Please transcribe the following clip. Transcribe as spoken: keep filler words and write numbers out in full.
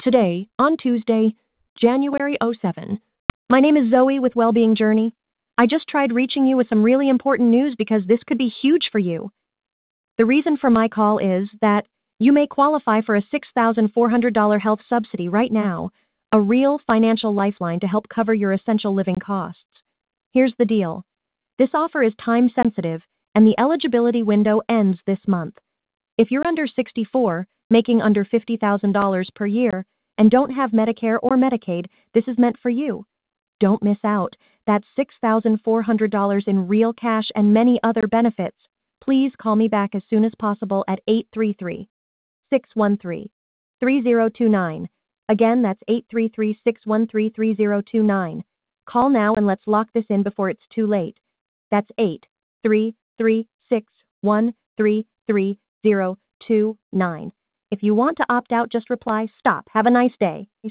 Today, on Tuesday, January seventh. My name is Zoe with Wellbeing Journey. I just tried reaching you with some really important news because this could be huge for you. The reason for my call is that you may qualify for a six thousand four hundred dollars health subsidy right now, a real financial lifeline to help cover your essential living costs. Here's the deal. This offer is time sensitive and the eligibility window ends this month. If you're under sixty-four, making under fifty thousand dollars per year, and don't have Medicare or Medicaid, this is meant for you. Don't miss out. That's six thousand four hundred dollars in real cash and many other benefits. Please call me back as soon as possible at eight three three, six one three, three zero two nine. Again, that's eight three three, six one three, three zero two nine. Call now and let's lock this in before it's too late. That's eight three three, six one three, three zero two nine. If you want to opt out, just reply, "Stop. Have a nice day."